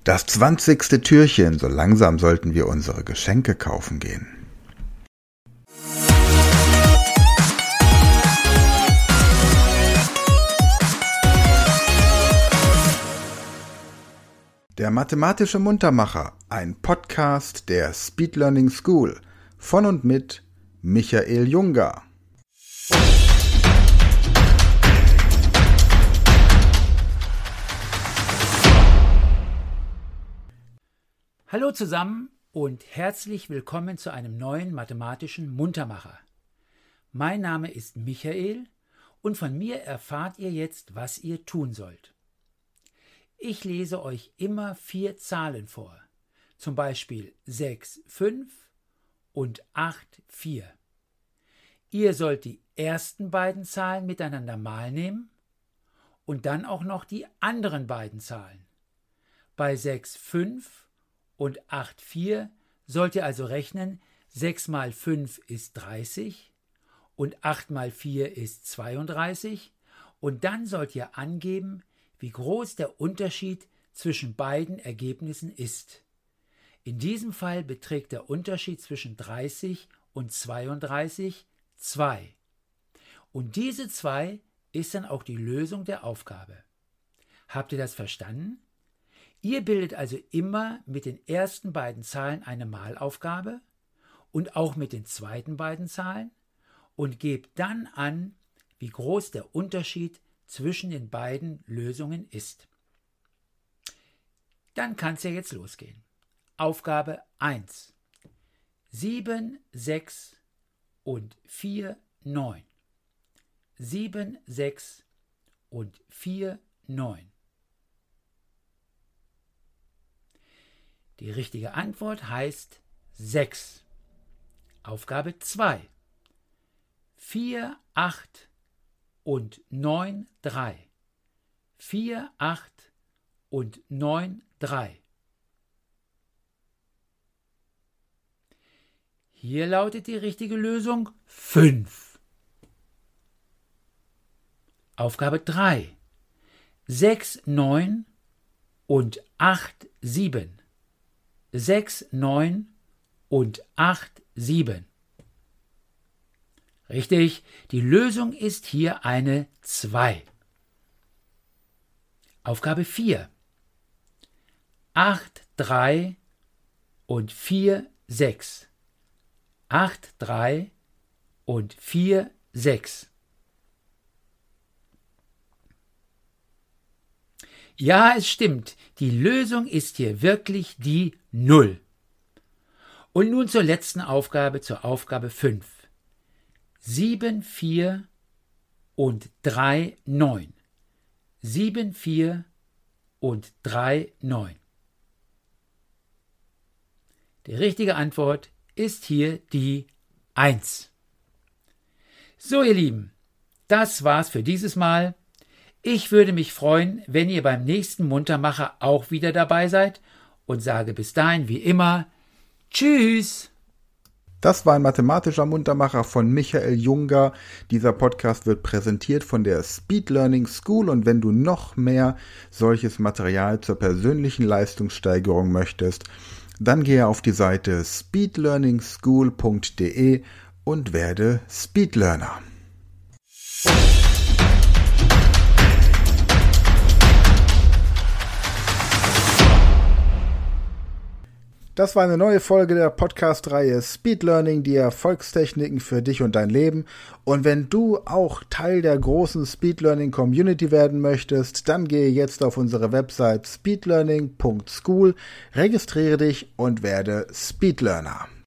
Das 20. Türchen, so langsam sollten wir unsere Geschenke kaufen gehen. Der mathematische Muntermacher, ein Podcast der Speed Learning School von und mit Michael Junger. Hallo zusammen und herzlich willkommen zu einem neuen mathematischen Muntermacher. Mein Name ist Michael und von mir erfahrt ihr jetzt, was ihr tun sollt. Ich lese euch immer 4 Zahlen vor, zum Beispiel 6, 5 und 8, 4. Ihr sollt die ersten beiden Zahlen miteinander mal nehmen und dann auch noch die anderen beiden Zahlen. Bei 6, 5 und 8, 4 sollt ihr also rechnen, 6 mal 5 ist 30 und 8 mal 4 ist 32 und dann sollt ihr angeben, wie groß der Unterschied zwischen beiden Ergebnissen ist. In diesem Fall beträgt der Unterschied zwischen 30 und 32 2. Und diese 2 ist dann auch die Lösung der Aufgabe. Habt ihr das verstanden? Ihr bildet also immer mit den ersten beiden Zahlen eine Malaufgabe und auch mit den zweiten beiden Zahlen und gebt dann an, wie groß der Unterschied zwischen den beiden Lösungen ist. Dann kann es ja jetzt losgehen. Aufgabe 1. 7, 6 und 4, 9. 7, 6 und 4, 9. Die richtige Antwort heißt 6. Aufgabe 2. 4, 8 und 9, 3. 4, 8 und 9, 3. Hier lautet die richtige Lösung 5. Aufgabe 3. 6, 9 und 8, 7. 6, 9 und 8, 7. Richtig, die Lösung ist hier eine 2. Aufgabe 4. 8, 3 und 4, 6. 8, 3 und 4, 6. Ja, es stimmt, die Lösung ist hier wirklich die 0. Und nun zur letzten Aufgabe, zur Aufgabe 5. 7, 4 und 3, 9. 7, 4 und 3, 9. Die richtige Antwort ist hier die 1. So, ihr Lieben, das war's für dieses Mal. Ich würde mich freuen, wenn ihr beim nächsten Muntermacher auch wieder dabei seid und sage bis dahin wie immer Tschüss! Das war ein mathematischer Muntermacher von Michael Junger. Dieser Podcast wird präsentiert von der Speed Learning School und wenn du noch mehr solches Material zur persönlichen Leistungssteigerung möchtest, dann gehe auf die Seite speedlearningschool.de und werde Speedlearner. Das war eine neue Folge der Podcast-Reihe Speed Learning, die Erfolgstechniken für dich und dein Leben. Und wenn du auch Teil der großen Speed Learning Community werden möchtest, dann gehe jetzt auf unsere Website speedlearning.school, registriere dich und werde Speedlearner.